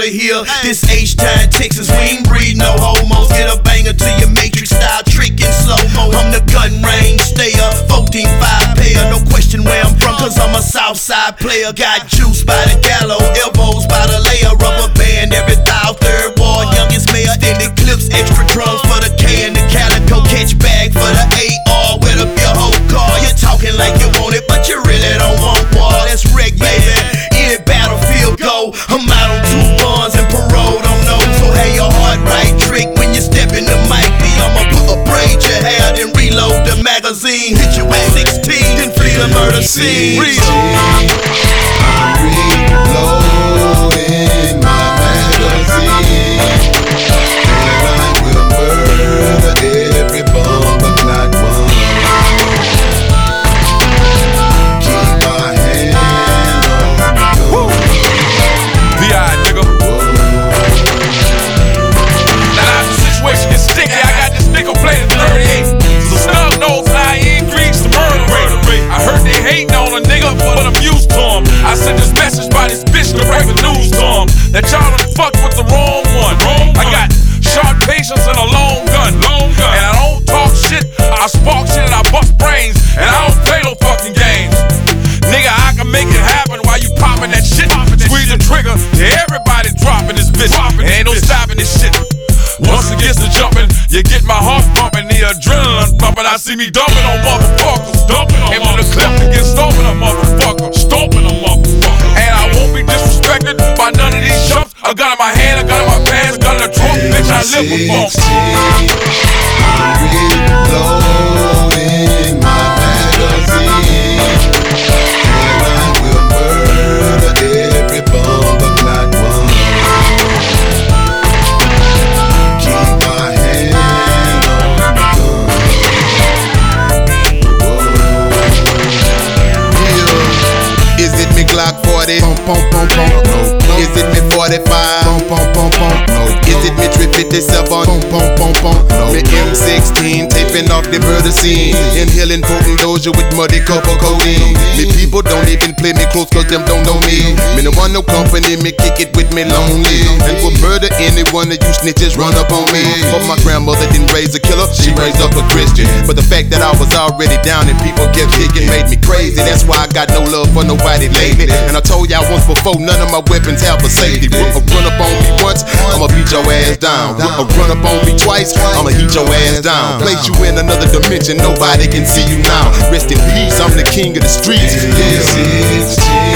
to hear. This H-Town, Texas, we ain't breed no homos. Get a banger to your Matrix style trick in slow-mo. I'm the gun range stayer, 14-5 payer. No question where I'm from, cause I'm a Southside player. Got juice by the gallows, elbows by the layer. Rubber band every thou, third ward, youngest mayor. Extended clips, extra drums for the K and the Calico. Catch bag for the AR with up your whole car. You're talking like you want it, but you really don't want war. That's wreck, baby. Any battlefield go. I'm out on 2 bonds and parole, don't know. So have your heart right trick when you step in the mic. I'ma braid your hair, then reload the magazine. Hit you with 16, then flee the murder scene. I'm reloading my magazine, and I will murder every bomber clad one. Keep my hand on the gun. V.I. nigga. Now the situation is sticky. I got this nickel plated 38. So snub nose and I increase the murder rate. I heard they hating on a nigga, but I'm used to him. I sent this message by this bitch to break the news to him that y'all done fucked with the wrong one. I got sharp patience and a long gun. And I don't talk shit, I spark shit and I bust brains. And I don't play no fucking games. Nigga, I can make it happen while you popping that shit. Squeeze the trigger, everybody dropping this bitch. Ain't no stopping this shit. Once it gets to jumping, you get my heart pumping, the adrenaline pumping. I see me dumping on motherfuckers. And when the clip to get stomping a motherfucker. And I won't be disrespected by none of these jumps. A gun in my hand, a gun in my pants, a gun in the trunk, bitch, I live with bumps. I'm reloading my magazine, and I will murder every bomber clad one. Keep my hand on the gun. Yeah. Is it me Glock 40? No. Is it me 45? No. Is it me 357? No. Me M16 taping off the murder scene, inhaling potent doja with muddy cup of codeine. Me people don't even play me close cause them don't know me. Me no want no company, me kick it with me lonely. And would murder any one of you snitches run up on me. But my grandmother didn't raise a killer, she raised up a Christian. But the fact that I was already down and people kept kicking made me crazy. That's why I got no love for nobody lately. And I told y'all once before, none of my weapons have a safety. Run up on me once, I'ma beat your ass down. Run up on me twice, I'ma heat your ass down. Place you in another dimension, nobody can see you now. Rest in peace, I'm the king of the streets. Yeah.